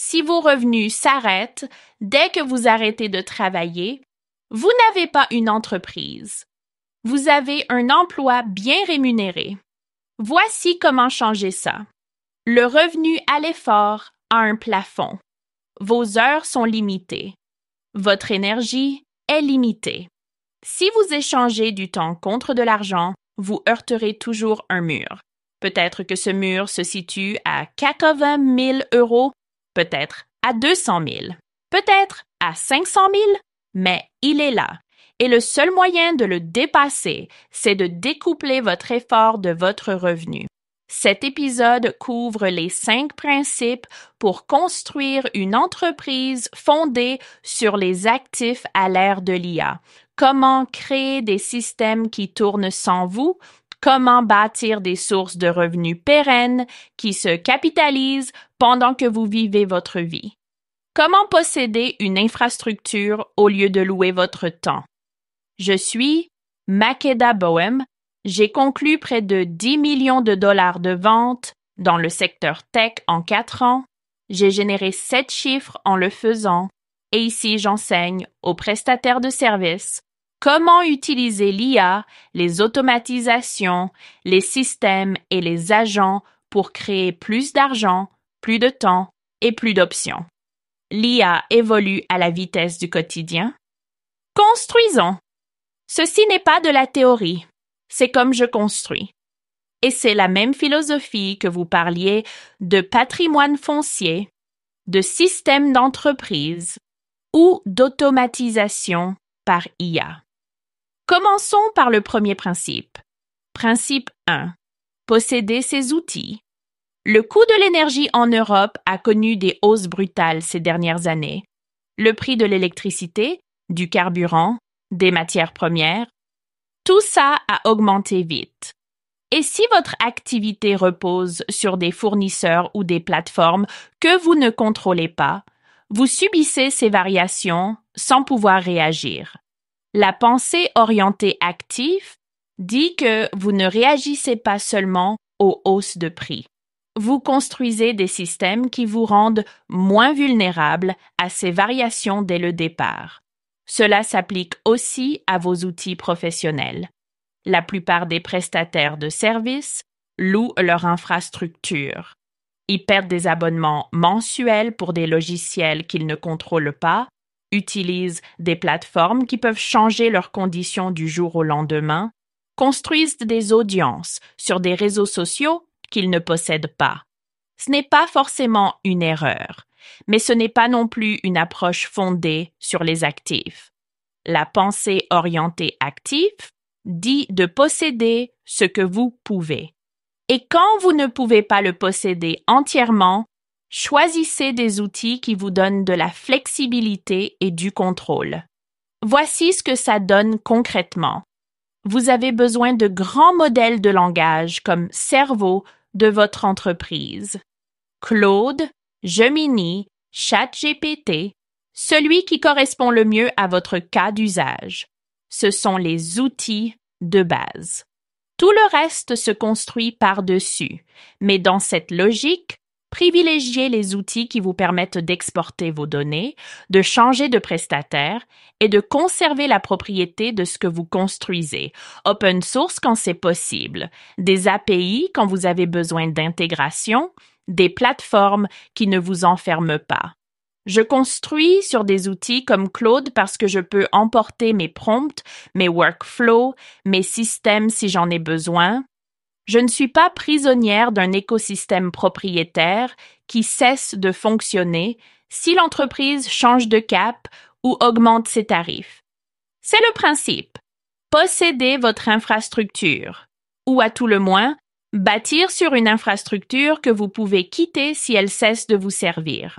Si vos revenus s'arrêtent dès que vous arrêtez de travailler, vous n'avez pas une entreprise. Vous avez un emploi bien rémunéré. Voici comment changer ça. Le revenu à l'effort a un plafond. Vos heures sont limitées. Votre énergie est limitée. Si vous échangez du temps contre de l'argent, vous heurterez toujours un mur. Peut-être que ce mur se situe à 80 000 euros, peut-être à 200 000, peut-être à 500 000, mais il est là. Et le seul moyen de le dépasser, c'est de découpler votre effort de votre revenu. Cet épisode couvre les 5 principes pour construire une entreprise fondée sur les actifs à l'ère de l'IA. Comment créer des systèmes qui tournent sans vous, comment bâtir des sources de revenus pérennes qui se capitalisent pendant que vous vivez votre vie. Comment posséder une infrastructure au lieu de louer votre temps. Je suis Makeda Boehm. J'ai conclu près de 10 millions de dollars de ventes dans le secteur tech en 4 ans. J'ai généré 7 chiffres en le faisant. Et ici, j'enseigne aux prestataires de services comment utiliser l'IA, les automatisations, les systèmes et les agents pour créer plus d'argent, plus de temps et plus d'options. L'IA évolue à la vitesse du quotidien. Construisons. Ceci n'est pas de la théorie. C'est comme je construis. Et c'est la même philosophie que vous parliez de patrimoine foncier, de système d'entreprise ou d'automatisation par IA. Commençons par le premier principe. Principe 1. Posséder ces outils. Le coût de l'énergie en Europe a connu des hausses brutales ces dernières années. Le prix de l'électricité, du carburant, des matières premières, tout ça a augmenté vite. Et si votre activité repose sur des fournisseurs ou des plateformes que vous ne contrôlez pas, vous subissez ces variations sans pouvoir réagir. La pensée orientée actif dit que vous ne réagissez pas seulement aux hausses de prix. Vous construisez des systèmes qui vous rendent moins vulnérables à ces variations dès le départ. Cela s'applique aussi à vos outils professionnels. La plupart des prestataires de services louent leur infrastructure. Ils perdent des abonnements mensuels pour des logiciels qu'ils ne contrôlent pas, utilisent des plateformes qui peuvent changer leurs conditions du jour au lendemain, construisent des audiences sur des réseaux sociaux qu'ils ne possèdent pas. Ce n'est pas forcément une erreur, mais ce n'est pas non plus une approche fondée sur les actifs. La pensée orientée actif dit de posséder ce que vous pouvez. Et quand vous ne pouvez pas le posséder entièrement, choisissez des outils qui vous donnent de la flexibilité et du contrôle. Voici ce que ça donne concrètement. Vous avez besoin de grands modèles de langage comme cerveau de votre entreprise. Claude, Gemini, ChatGPT, celui qui correspond le mieux à votre cas d'usage. Ce sont les outils de base. Tout le reste se construit par-dessus, mais dans cette logique, privilégiez les outils qui vous permettent d'exporter vos données, de changer de prestataire et de conserver la propriété de ce que vous construisez. Open source quand c'est possible, des API quand vous avez besoin d'intégration, des plateformes qui ne vous enferment pas. Je construis sur des outils comme Claude parce que je peux emporter mes prompts, mes workflows, mes systèmes si j'en ai besoin. Je ne suis pas prisonnière d'un écosystème propriétaire qui cesse de fonctionner si l'entreprise change de cap ou augmente ses tarifs. C'est le principe. Possédez votre infrastructure, ou à tout le moins, bâtir sur une infrastructure que vous pouvez quitter si elle cesse de vous servir.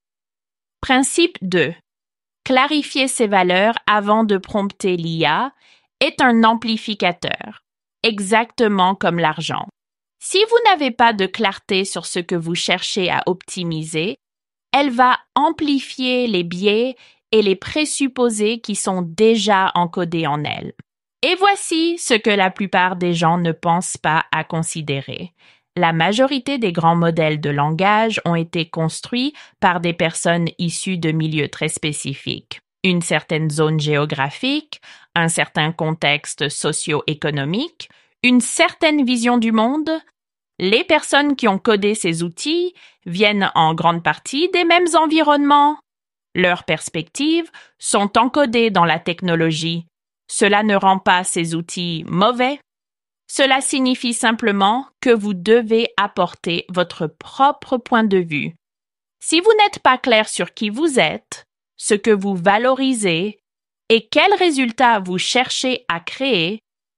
Principe 2. Clarifier ses valeurs avant de prompter l'IA est un amplificateur, exactement comme l'argent. Si vous n'avez pas de clarté sur ce que vous cherchez à optimiser, elle va amplifier les biais et les présupposés qui sont déjà encodés en elle. Et voici ce que la plupart des gens ne pensent pas à considérer. La majorité des grands modèles de langage ont été construits par des personnes issues de milieux très spécifiques. Une certaine zone géographique, un certain contexte socio-économique, une certaine vision du monde. Les personnes qui ont codé ces outils viennent en grande partie des mêmes environnements. Leurs perspectives sont encodées dans la technologie. Cela ne rend pas ces outils mauvais. Cela signifie simplement que vous devez apporter votre propre point de vue. Si vous n'êtes pas clair sur qui vous êtes, ce que vous valorisez et quels résultats vous cherchez à créer,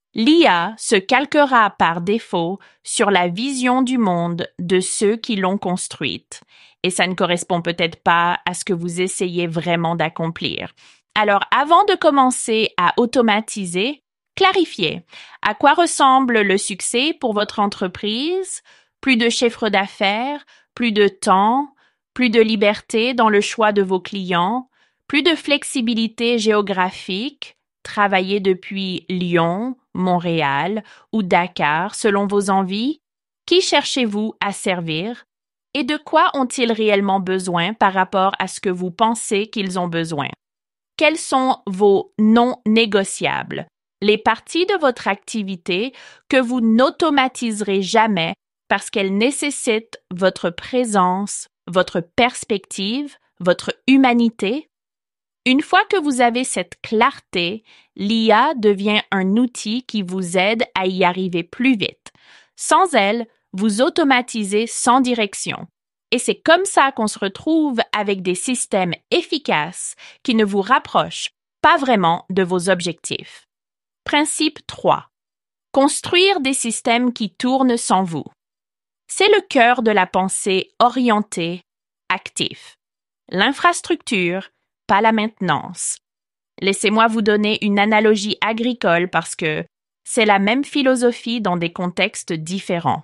l'IA se calquera par défaut sur la vision du monde de ceux qui l'ont construite. Et ça ne correspond peut-être pas à ce que vous essayez vraiment d'accomplir. Alors, avant de commencer à automatiser, clarifiez à quoi ressemble le succès pour votre entreprise, plus de chiffre d'affaires, plus de temps, plus de liberté dans le choix de vos clients, plus de flexibilité géographique, travailler depuis Lyon, Montréal ou Dakar selon vos envies. Qui cherchez-vous à servir? Et de quoi ont-ils réellement besoin par rapport à ce que vous pensez qu'ils ont besoin? Quels sont vos non négociables? Les parties de votre activité que vous n'automatiserez jamais parce qu'elles nécessitent votre présence, votre perspective, votre humanité? Une fois que vous avez cette clarté, l'IA devient un outil qui vous aide à y arriver plus vite. Sans elle, vous automatisez sans direction. Et c'est comme ça qu'on se retrouve avec des systèmes efficaces qui ne vous rapprochent pas vraiment de vos objectifs. Principe 3. Construire des systèmes qui tournent sans vous. C'est le cœur de la pensée orientée, actif. L'infrastructure, pas la maintenance. Laissez-moi vous donner une analogie agricole parce que c'est la même philosophie dans des contextes différents.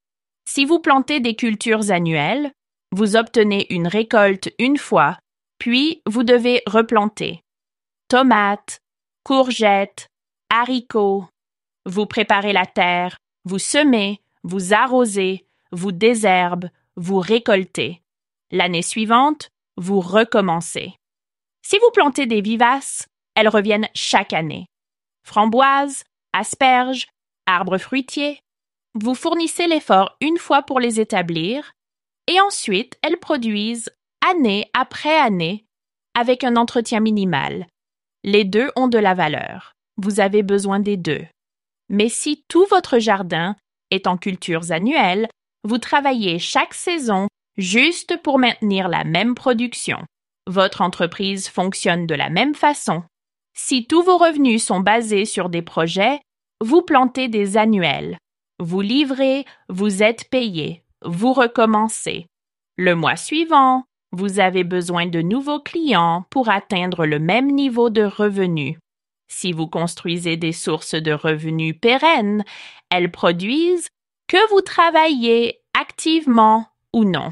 Si vous plantez des cultures annuelles, vous obtenez une récolte une fois, puis vous devez replanter. Tomates, courgettes, haricots. Vous préparez la terre, vous semez, vous arrosez, vous désherbez, vous récoltez. L'année suivante, vous recommencez. Si vous plantez des vivaces, elles reviennent chaque année. Framboises, asperges, arbres fruitiers. Vous fournissez l'effort une fois pour les établir et ensuite elles produisent année après année avec un entretien minimal. Les deux ont de la valeur. Vous avez besoin des deux. Mais si tout votre jardin est en cultures annuelles, vous travaillez chaque saison juste pour maintenir la même production. Votre entreprise fonctionne de la même façon. Si tous vos revenus sont basés sur des projets, vous plantez des annuels. Vous livrez, vous êtes payé, vous recommencez. Le mois suivant, vous avez besoin de nouveaux clients pour atteindre le même niveau de revenus. Si vous construisez des sources de revenus pérennes, elles produisent que vous travaillez activement ou non.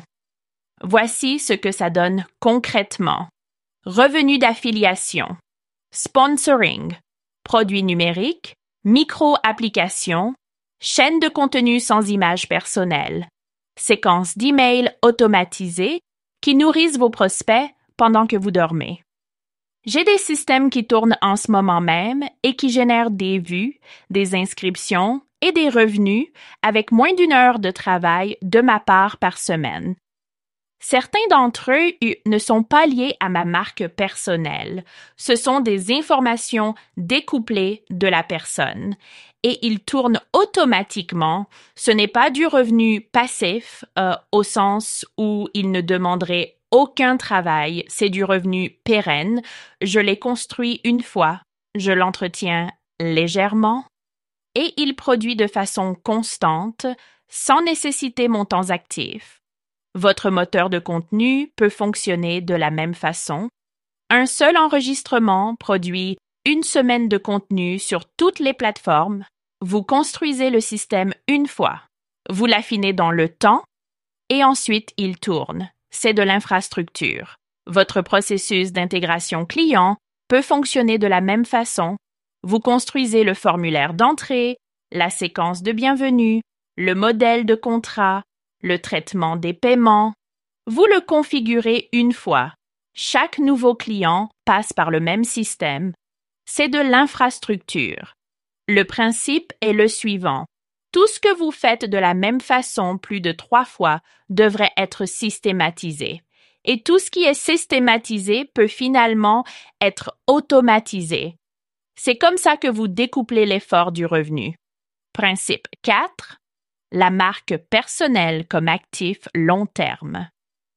Voici ce que ça donne concrètement. Revenus d'affiliation, sponsoring, produits numériques, micro-applications, chaîne de contenu sans image personnelle, séquences d'emails automatisées qui nourrissent vos prospects pendant que vous dormez. J'ai des systèmes qui tournent en ce moment même et qui génèrent des vues, des inscriptions et des revenus avec moins d'1 heure de travail de ma part par semaine. Certains d'entre eux ne sont pas liés à ma marque personnelle. Ce sont des informations découplées de la personne et ils tournent automatiquement. Ce n'est pas du revenu passif au sens où ils ne demanderaient aucun travail. C'est du revenu pérenne. Je l'ai construit une fois. Je l'entretiens légèrement et il produit de façon constante sans nécessiter mon temps actif. Votre moteur de contenu peut fonctionner de la même façon. Un seul enregistrement produit 1 semaine de contenu sur toutes les plateformes. Vous construisez le système une fois. Vous l'affinez dans le temps et ensuite il tourne. C'est de l'infrastructure. Votre processus d'intégration client peut fonctionner de la même façon. Vous construisez le formulaire d'entrée, la séquence de bienvenue, le modèle de contrat, le traitement des paiements. Vous le configurez une fois. Chaque nouveau client passe par le même système. C'est de l'infrastructure. Le principe est le suivant. Tout ce que vous faites de la même façon plus de 3 fois devrait être systématisé. Et tout ce qui est systématisé peut finalement être automatisé. C'est comme ça que vous découplez l'effort du revenu. Principe 4. La marque personnelle comme actif long terme.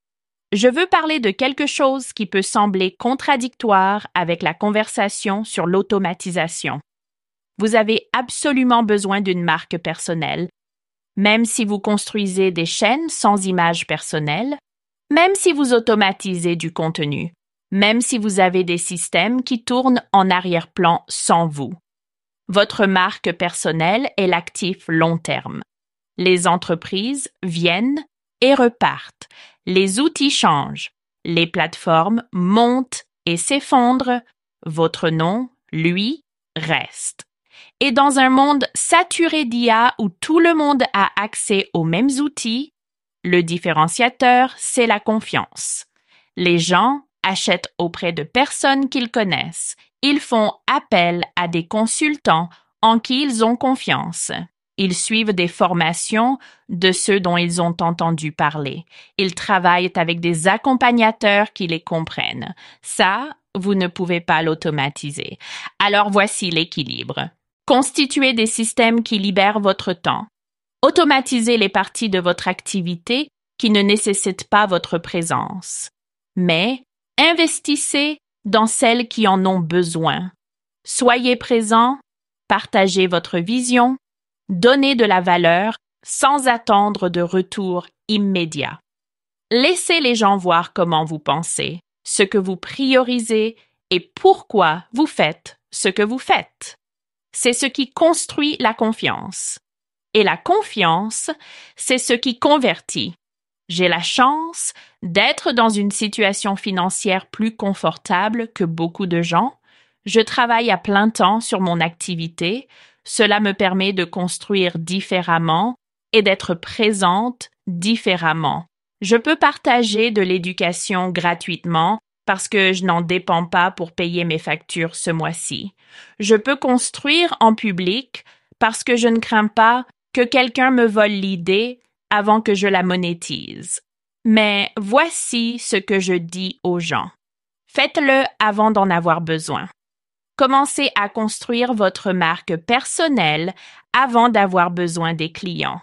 Je veux parler de quelque chose qui peut sembler contradictoire avec la conversation sur l'automatisation. Vous avez absolument besoin d'une marque personnelle, même si vous construisez des chaînes sans image personnelle, même si vous automatisez du contenu, même si vous avez des systèmes qui tournent en arrière-plan sans vous. Votre marque personnelle est l'actif long terme. Les entreprises viennent et repartent. Les outils changent. Les plateformes montent et s'effondrent. Votre nom, lui, reste. Et dans un monde saturé d'IA où tout le monde a accès aux mêmes outils, le différenciateur, c'est la confiance. Les gens achètent auprès de personnes qu'ils connaissent. Ils font appel à des consultants en qui ils ont confiance. Ils suivent des formations de ceux dont ils ont entendu parler. Ils travaillent avec des accompagnateurs qui les comprennent. Ça, vous ne pouvez pas l'automatiser. Alors voici l'équilibre. Constituez des systèmes qui libèrent votre temps. Automatisez les parties de votre activité qui ne nécessitent pas votre présence. Mais investissez dans celles qui en ont besoin. Soyez présent, partagez votre vision, donnez de la valeur sans attendre de retour immédiat. Laissez les gens voir comment vous pensez, ce que vous priorisez et pourquoi vous faites ce que vous faites. C'est ce qui construit la confiance. Et la confiance, c'est ce qui convertit. J'ai la chance d'être dans une situation financière plus confortable que beaucoup de gens. Je travaille à plein temps sur mon activité. Cela me permet de construire différemment et d'être présente différemment. Je peux partager de l'éducation gratuitement parce que je n'en dépends pas pour payer mes factures ce mois-ci. Je peux construire en public parce que je ne crains pas que quelqu'un me vole l'idée avant que je la monétise. Mais voici ce que je dis aux gens. Faites-le avant d'en avoir besoin. Commencez à construire votre marque personnelle avant d'avoir besoin des clients.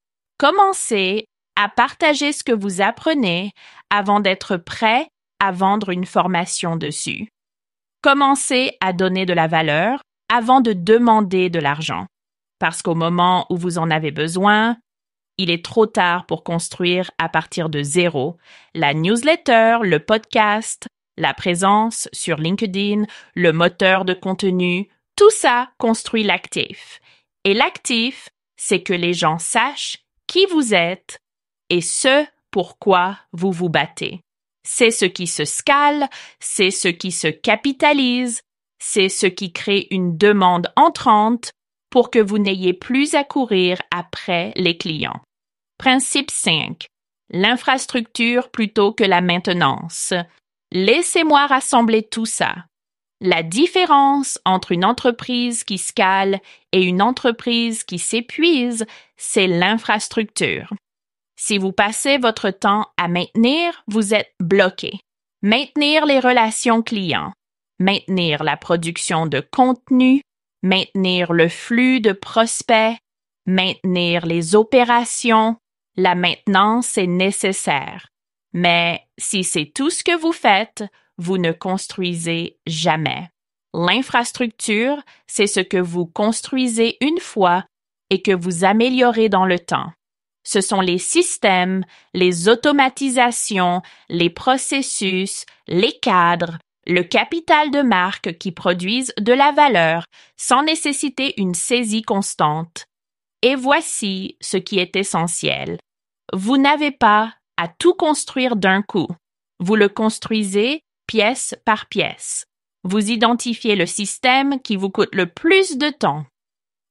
Commencez à partager ce que vous apprenez avant d'être prêt à vendre une formation dessus. Commencez à donner de la valeur avant de demander de l'argent. Parce qu'au moment où vous en avez besoin, il est trop tard pour construire à partir de zéro la newsletter, le podcast, la présence sur LinkedIn, le moteur de contenu. Tout ça construit l'actif. Et l'actif, c'est que les gens sachent qui vous êtes et ce pourquoi vous vous battez. C'est ce qui se scale, c'est ce qui se capitalise, c'est ce qui crée une demande entrante pour que vous n'ayez plus à courir après les clients. Principe 5. L'infrastructure plutôt que la maintenance. Laissez-moi rassembler tout ça. La différence entre une entreprise qui scale et une entreprise qui s'épuise, c'est l'infrastructure. Si vous passez votre temps à maintenir, vous êtes bloqué. Maintenir les relations clients, maintenir la production de contenu, maintenir le flux de prospects, maintenir les opérations, la maintenance est nécessaire. Mais si c'est tout ce que vous faites, vous ne construisez jamais. L'infrastructure, c'est ce que vous construisez une fois et que vous améliorez dans le temps. Ce sont les systèmes, les automatisations, les processus, les cadres, le capital de marque qui produisent de la valeur sans nécessiter une saisie constante. Et voici ce qui est essentiel. Vous n'avez pas à tout construire d'un coup. Vous le construisez pièce par pièce. Vous identifiez le système qui vous coûte le plus de temps.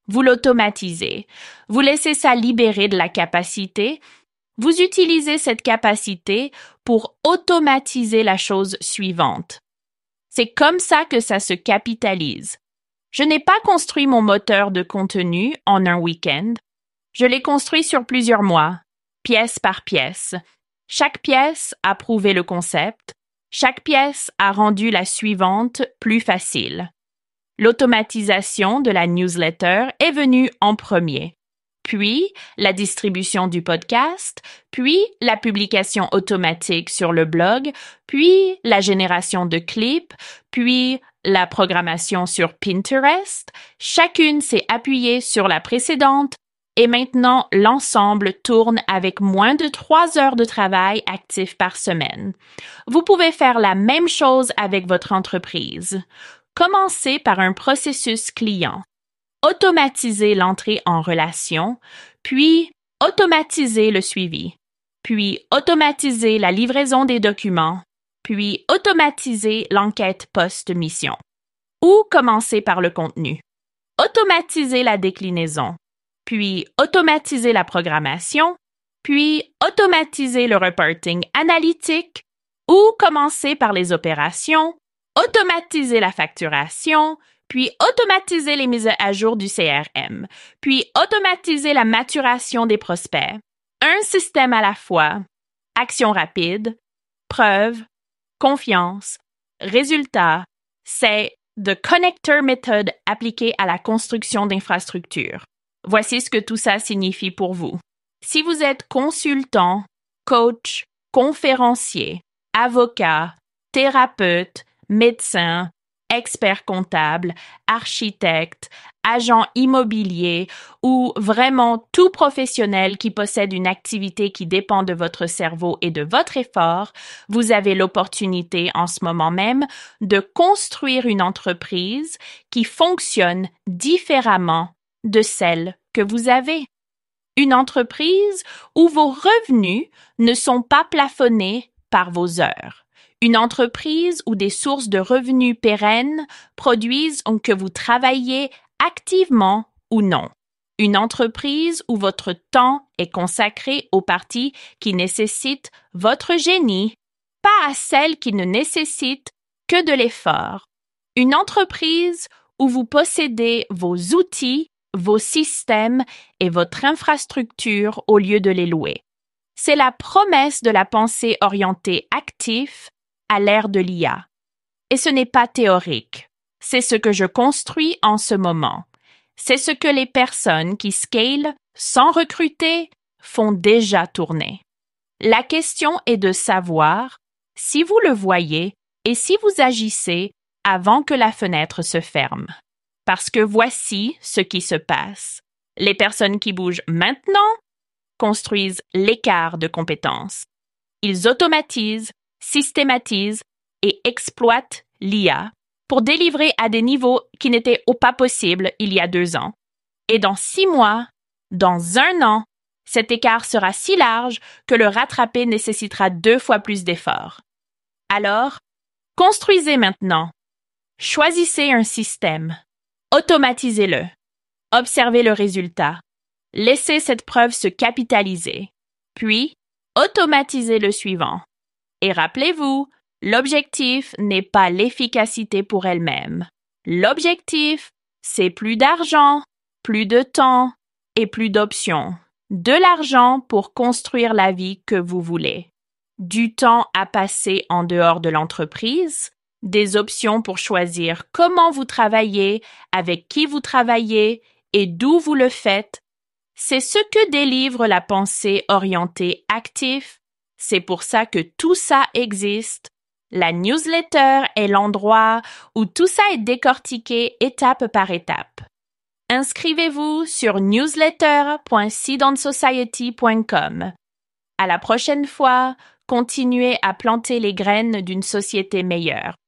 Vous l'automatisez. Vous laissez ça libérer de la capacité. Vous utilisez cette capacité pour automatiser la chose suivante. C'est comme ça que ça se capitalise. Je n'ai pas construit mon moteur de contenu en un week-end. Je l'ai construit sur plusieurs mois, pièce par pièce. Chaque pièce a prouvé le concept. Chaque pièce a rendu la suivante plus facile. L'automatisation de la newsletter est venue en premier, puis la distribution du podcast, puis la publication automatique sur le blog, puis la génération de clips, puis la programmation sur Pinterest. Chacune s'est appuyée sur la précédente et maintenant l'ensemble tourne avec moins de 3 heures de travail actif par semaine. Vous pouvez faire la même chose avec votre entreprise. Commencez par un processus client. Automatisez l'entrée en relation, puis automatisez le suivi, puis automatisez la livraison des documents, puis automatisez l'enquête post-mission. Ou commencez par le contenu. Automatisez la déclinaison, puis automatisez la programmation, puis automatisez le reporting analytique, ou commencez par les opérations, automatiser la facturation, puis automatiser les mises à jour du CRM, puis automatiser la maturation des prospects. Un système à la fois. Action rapide, preuve, confiance, résultat. C'est the connector method appliquée à la construction d'infrastructures. Voici ce que tout ça signifie pour vous. Si vous êtes consultant, coach, conférencier, avocat, thérapeute, médecin, expert comptable, architecte, agent immobilier ou vraiment tout professionnel qui possède une activité qui dépend de votre cerveau et de votre effort, vous avez l'opportunité en ce moment même de construire une entreprise qui fonctionne différemment de celle que vous avez. Une entreprise où vos revenus ne sont pas plafonnés par vos heures. Une entreprise où des sources de revenus pérennes produisent que vous travaillez activement ou non. Une entreprise où votre temps est consacré aux parties qui nécessitent votre génie, pas à celles qui ne nécessitent que de l'effort. Une entreprise où vous possédez vos outils, vos systèmes et votre infrastructure au lieu de les louer. C'est la promesse de la pensée orientée actif à l'ère de l'IA. Et ce n'est pas théorique. C'est ce que je construis en ce moment. C'est ce que les personnes qui scalent sans recruter font déjà tourner. La question est de savoir si vous le voyez et si vous agissez avant que la fenêtre se ferme. Parce que voici ce qui se passe. Les personnes qui bougent maintenant construisent l'écart de compétences. Ils automatisent, systématisent et exploitent l'IA pour délivrer à des niveaux qui n'étaient pas possibles il y a 2 ans. Et dans 6 mois, dans 1 an, cet écart sera si large que le rattraper nécessitera 2 fois plus d'efforts. Alors, construisez maintenant. Choisissez un système. Automatisez-le. Observez le résultat. Laissez cette preuve se capitaliser. Puis, automatisez le suivant. Et rappelez-vous, l'objectif n'est pas l'efficacité pour elle-même. L'objectif, c'est plus d'argent, plus de temps et plus d'options. De l'argent pour construire la vie que vous voulez. Du temps à passer en dehors de l'entreprise, des options pour choisir comment vous travaillez, avec qui vous travaillez et d'où vous le faites. C'est ce que délivre la pensée orientée actif. C'est pour ça que tout ça existe. La newsletter est l'endroit où tout ça est décortiqué étape par étape. Inscrivez-vous sur newsletter.seedonsociety.com. À la prochaine fois, continuez à planter les graines d'une société meilleure.